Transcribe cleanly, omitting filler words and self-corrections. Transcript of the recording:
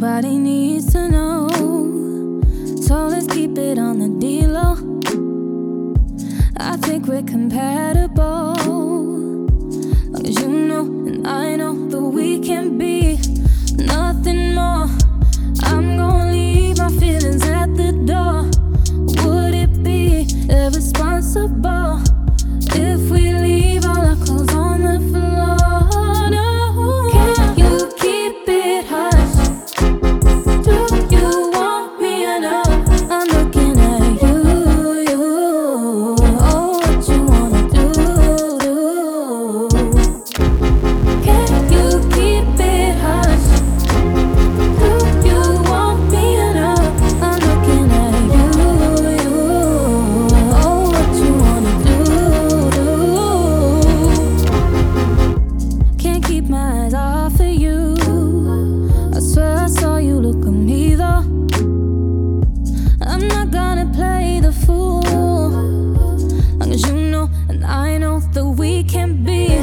nobody needs to know. So let's keep it on the D-low. I think we're compatible. Long as you know and I know that we can be nothing more. I'm gonna leave my feelings at the door. Would it be irresponsible if we leave all our clothes on the floor? No. Can you keep it hush? Do you want me enough? I'm looking at you. Oh, what you wanna do? Can you keep it hush? Do you want me enough? I'm looking at you. Oh, what you wanna do? Can't keep my eyes off of you. I swear I saw you look at me though. I'm not gonna play the fool. Long as you know and I know that we can be